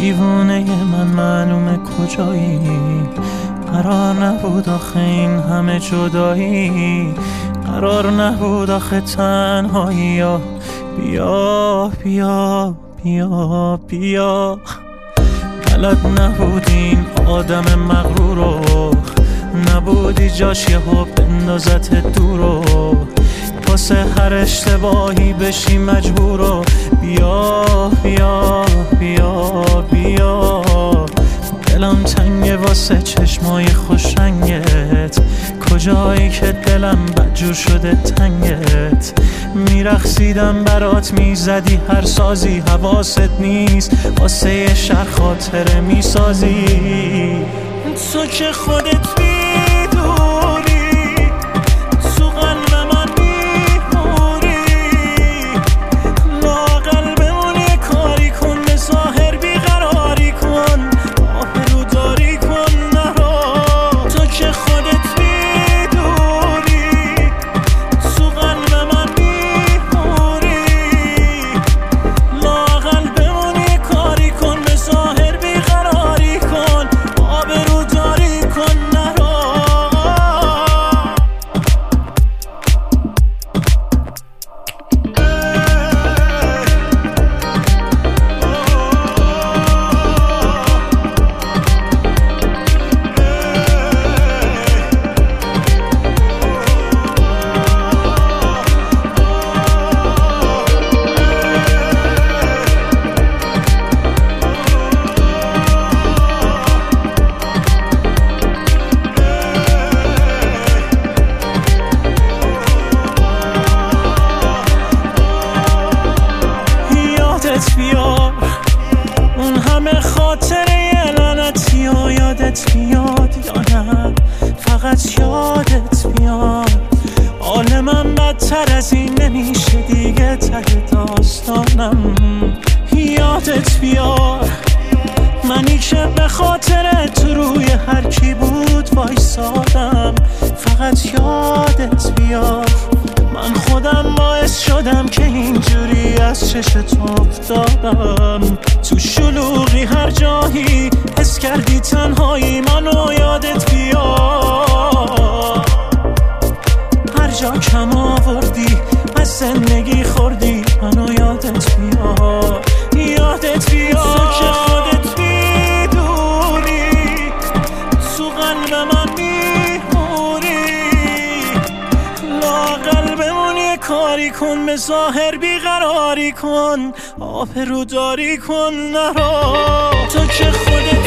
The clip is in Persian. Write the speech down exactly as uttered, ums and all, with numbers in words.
دیوونه من معلومه کجایی، قرار نبود آخه این همه جدایی، قرار نبود آخه تنهایی. یا بیا بیا بیا بیا، بلد نبود این آدم مغرورو، نبودی جاش یه حب بندازت دورو، واسه هر اشتباهی بشی مجبورو. بیا بیا بیا بیا، دلم تنگه واسه چشمای خوش رنگت، کجایی که دلم بدجور شده تنگت. میرقصیدم برات میزدی هر سازی، حواست نیست واسه یه شهر خاطره میسازی. تو که خودت میدونی تو قلب من میمونی، لااقل بمون یه کاری کن، به ظاهر بیقراری کن، آبرو داری کن نرو. تو که خودت میدونی تو قلب من میمونی، لااقل بمون یه کاری کن، به ظاهر بیقراری کن، آبرو داری کن نرو. یادت بیار اون همه خاطره لعنتی و یادت بیاد یا نه، فقط یادت بیار. حال من بدتر از این نمیشه دیگه، ته داستانم. یادت بیار منی که به خاطر تو روی هر کی بود وایسادم، فقط یادت بیار. من خودم باعث شدم که اینجوری از چشت افتادم، تو شلوغی هر جایی حس کردی تنهایی، منو یادت بیار. هر جا کم آوردی از زندگی خوردی، منو یادت بیار. یادت بیار تو که خودت میدونی تو قلب من میمونی، لااقل بمون یه کاری کن، به ظاهر بیقراری کن، آبرو داری کن نرو. تو که خودت